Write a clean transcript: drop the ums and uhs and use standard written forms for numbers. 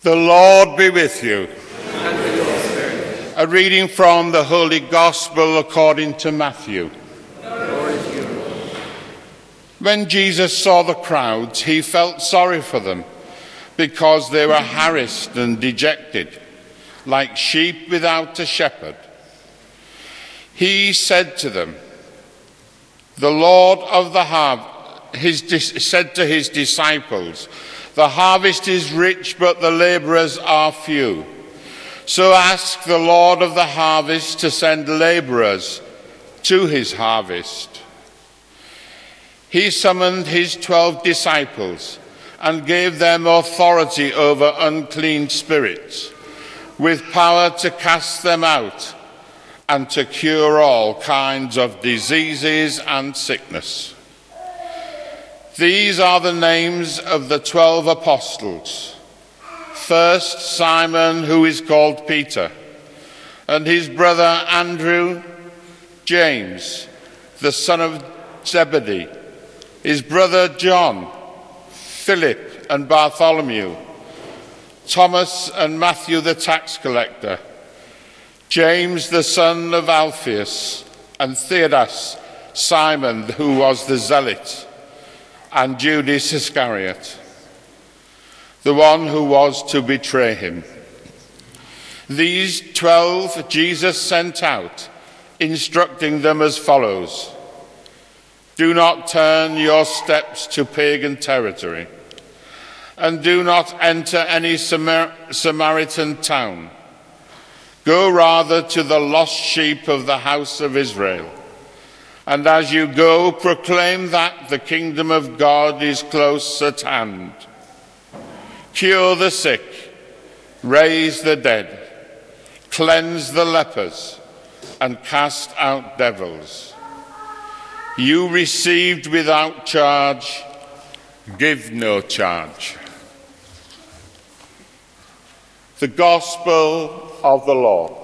The Lord be with you. And with your spirit. A reading from the Holy Gospel according to Matthew. Glory to you. When Jesus saw the crowds, he felt sorry for them, because they were harassed and dejected, like sheep without a shepherd. He said to them, the Lord of the harvest said to his disciples, the harvest is rich, but the laborers are few. So ask the Lord of the harvest to send laborers to his harvest. He summoned his 12 disciples and gave them authority over unclean spirits, with power to cast them out and to cure all kinds of diseases and sickness. These are the names of the 12 apostles. First, Simon, who is called Peter, and his brother Andrew, James, the son of Zebedee, his brother John, Philip and Bartholomew, Thomas and Matthew the tax collector, James the son of Alphaeus, and Theudas, Simon who was the zealot, and Judas Iscariot, the one who was to betray him. These 12 Jesus sent out, instructing them as follows: do not turn your steps to pagan territory, and do not enter any Samaritan town. Go rather to the lost sheep of the house of Israel. And as you go, proclaim that the kingdom of God is close at hand. Cure the sick, raise the dead, cleanse the lepers, and cast out devils. You received without charge, give no charge. The Gospel of the Lord.